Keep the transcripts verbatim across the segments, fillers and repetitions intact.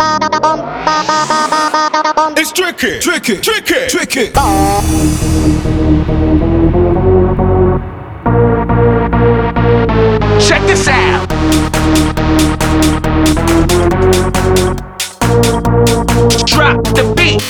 It's tricky, tricky, tricky, tricky. Check this out. Drop the beat.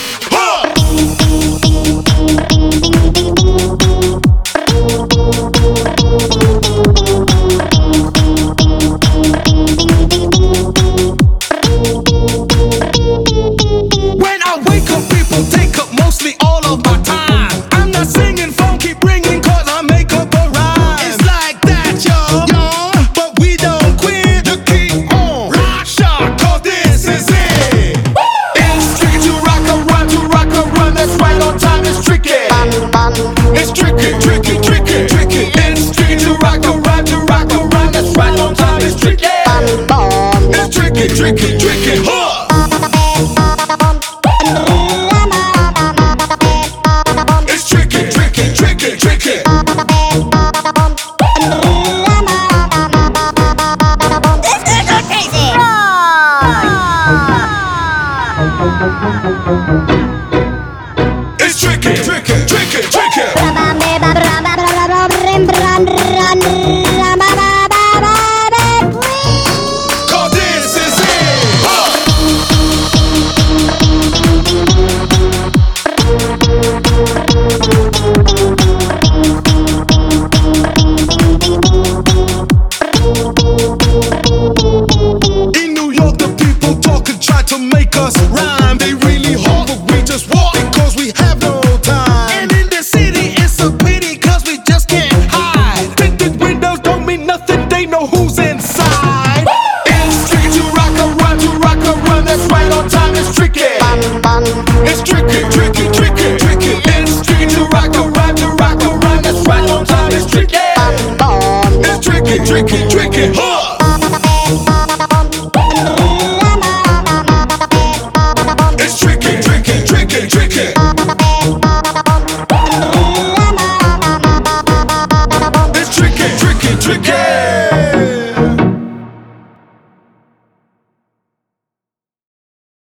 When I wake up, people take up mostly all of my time. I'm not singing phone, keep ringing cause I make up a rhyme. It's like that, yo, yo, but we don't quit. You keep on, rock shot, cause this is it. It's tricky to rock a run, to rock a run, that's right on time, it's tricky. It's tricky, tricky, tricky, tricky. It's tricky to rock a run, to rock a run, that's right on time, it's tricky. It's tricky, tricky, tricky, huh? It's tricky, tricky, tricky, tricky. It's tricky, tricky, tricky, tricky. Cause this is it. Huh? In New York, the people talk and try to make us rhyme. They really hard, but we just walk because we have no time. And in the city, it's a pity cause we just can't hide. Tinted windows don't mean nothing, they know who's inside. It's tricky to rock a run, to rock a run, that's right on time, it's tricky. It's tricky, tricky, tricky.